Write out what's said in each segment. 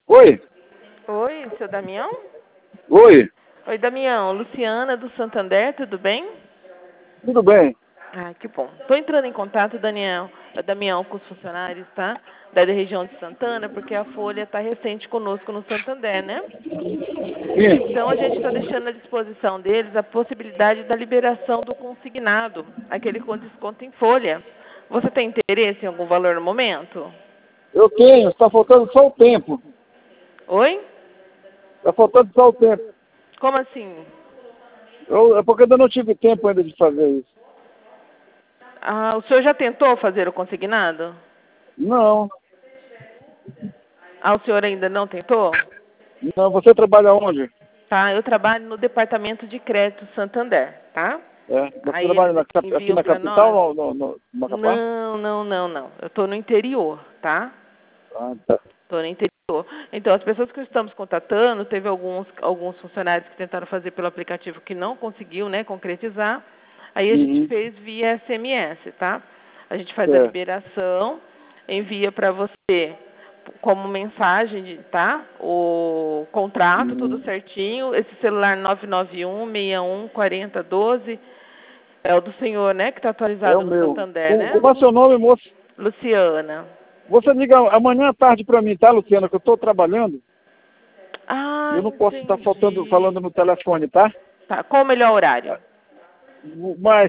Oi? Oi, seu Damião? Oi? Oi, Damião. Luciana do Santander, tudo bem? Tudo bem? Ah, que bom. Estou entrando em contato, Damião, com os funcionários, tá? Da região de Santana, porque a Folha está recente conosco no Santander, né? Então, a Sim. gente está deixando à disposição deles a possibilidade da liberação do consignado, aquele com desconto em folha. Você tem interesse em algum valor no momento? Eu tenho, está faltando só o tempo. Oi? Está faltando só o tempo. Como assim? É porque eu ainda não tive tempo ainda de fazer isso. Ah, o senhor já tentou fazer o consignado? Não. Ah, o senhor ainda não tentou? Não, você trabalha onde? Tá, eu trabalho no departamento de crédito Santander, tá? É. Você Aí trabalha eles aqui enviam na para capital nós. ou no Macapá? Não. Eu estou no interior, tá? Ah, tá. Estou no interior. Então, as pessoas que estamos contatando, teve alguns funcionários que tentaram fazer pelo aplicativo que não conseguiu, né, concretizar. Aí a gente Uhum. fez via SMS, tá? A gente faz a É. liberação, envia para você como mensagem, tá? O contrato, tudo Uhum. certinho. Esse celular 991-61-4012 é o do senhor, né? Que está É o atualizado no meu. Santander, né? Como é seu nome, moço? Luciana. Você liga amanhã à tarde para mim, tá, Luciana? Que eu estou trabalhando. Ah, Eu não posso estar falando entendi. no telefone, tá? Tá, qual o melhor horário? Mas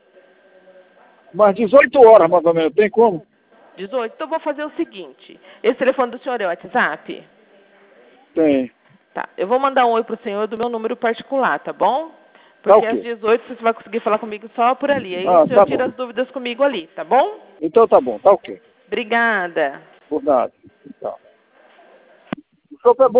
18 horas, mais ou menos. Tem como? 18. Então, eu vou fazer o seguinte. Esse telefone do senhor é o WhatsApp? Tem. Tá. Eu vou mandar um oi pro senhor do meu número particular, tá bom? Tá Porque às ok. 18 você vai conseguir falar comigo só por ali. Aí o Ah, senhor tá tira bom. as dúvidas comigo ali, tá bom? Então tá bom, tá ok. Obrigada. Por nada. Então. O senhor é bom.